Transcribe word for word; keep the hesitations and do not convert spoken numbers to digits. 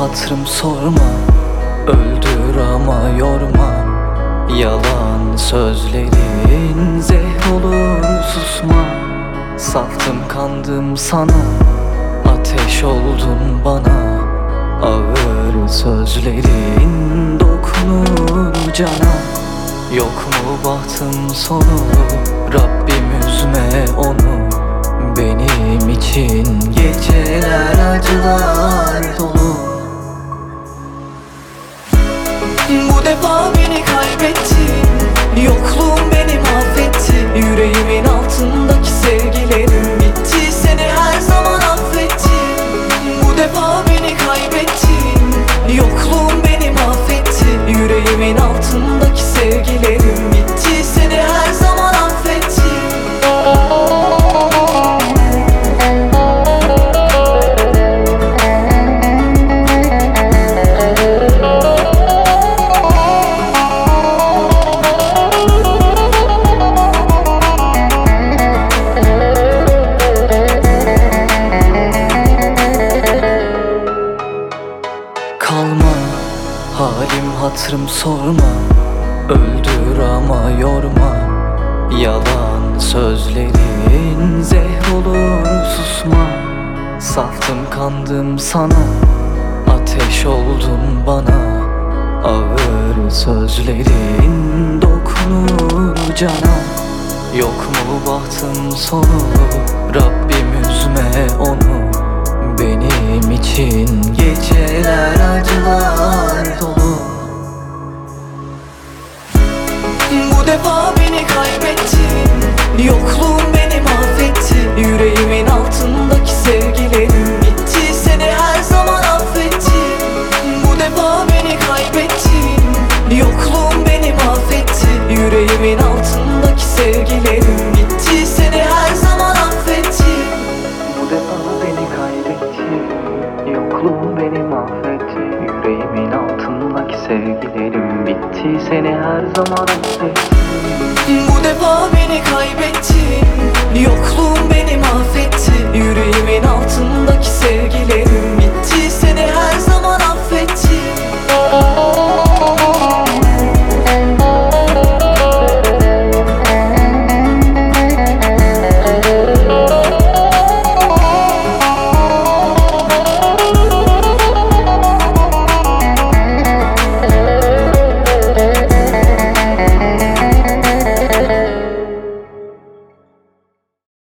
hatırım sorma, öldür ama yorma. Yalan sözlerin zehir olur, susma. Saftım kandım sana, ateş oldun bana. Ağır sözlerin dokunur cana. Yok mu bahtım sonu, Rabbim üzme onu. Benim için geceler acılar dolu. Bu defa beni kaybettin, yokluğun beni mahvetti. Yüreğimin altındaki sevgilerim bitti, seni her zaman affettim. Bu defa beni kaybettin, yokluğun beni mahvetti. Yüreğimin altındaki sevgilerim bitti, seni her zaman affettim. Kalma, halim hatırım sorma, öldür ama yorma. Yalan sözlerin zehir olur, susma. Saftım kandım sana, ateş oldun bana. Ağır sözlerin dokunur cana. Yok mu bahtım sonu, Rabbim üzme onu. Benim için geceler acılar dolu. Bu defa beni kaybettin, yokluğun beni mahvetti. Yüreğimin altındaki sevgilerim bitti, seni her zaman affettim. Bu defa beni kaybettin, yokluğun beni mahvetti. Yüreğimin altındaki sevgilerim bitti, seni her zaman affettim. Bu defa beni kaybettin, yokluğun beni mahvetti. Yüreğimin altındaki sevgilerim bitti, seni her zaman affettim. Bu defa beni kaybettin, yokluğun beni mahvetti. Yüreğimin altındaki sevgilerim bitti, seni her zaman